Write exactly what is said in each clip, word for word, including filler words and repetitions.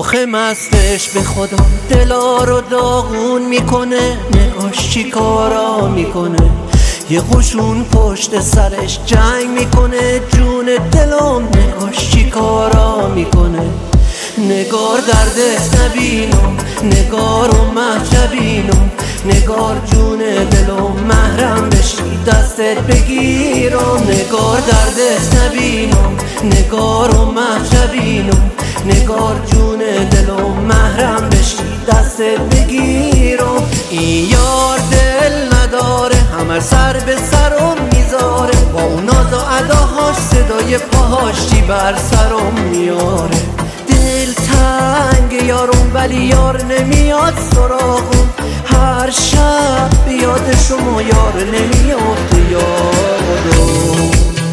رخ مستش به خدا دلا رو داغون میکنه، نگاش چی کارا میکنه، یه قشون پشت سرش جنگ میکنه، جون دلم نگاش چی کارا میکنه. نگار دردت نبینم، نگار و محجبینم، نگار جون دلم محرم بشی دستت بگیرم. نگار دردت نبینم، نگار و محجبینم، نگار جون دلم محرم بشی دستت بگیرم. این یار دل نداره، همه سر به سرم میذاره، با اون ناز و اداهاش صدای پاهاش چی بر سرم میاره. دل تنگ یارم ولی یار نمیاد سراغم، هر شب بیاد شما یار نمیاد یارم.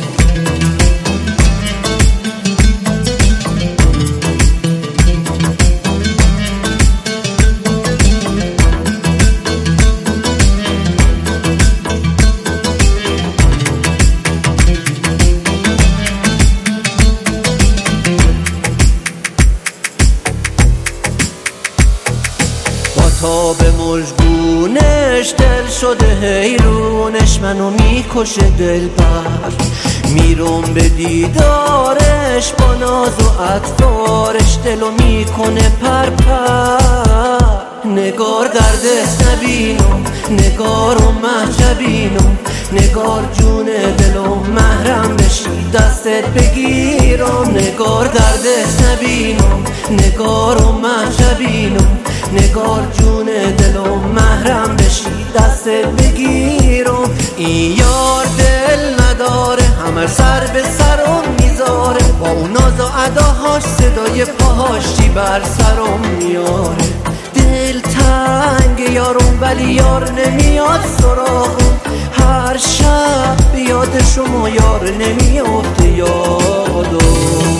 تا به مژگونش دل شده حیرونش، منو میکشه دل بر میرم به دیدارش، با ناز و عطارش دلو میکنه پر پر. نگار دردت نبینم، نگار و محجبینم، نگار جون دلو محرم بشی دستت بگیرم. نگار دردت نبینم، نگار و محجبینم، نگار جون دلو محرم بشی دستت بگیرم. این یار دل نداره، همه سر به سرم میذاره، با اون ناز و اداهاش صدای پاهاش چی بر سرم میاره. دل تنگ یارم ولی یار نمیاد سراغم، هر شب بیاد شما یار نمیاد یادم.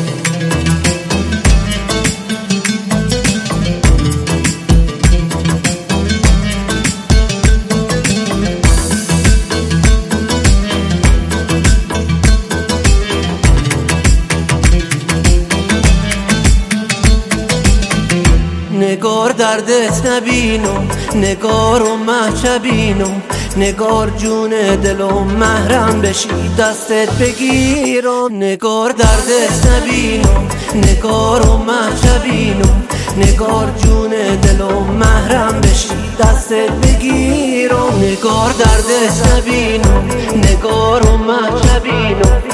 نگار دردت نبینم، نگار و محجبینم، نگار جون دلم محرم بشی دستت بگیرم. نگار دردت نبینم، نگار و محجبینم، نگار جون دلم محرم بشی دستت بگیرم. نگار دردت نبینم، نگار و محجبینم،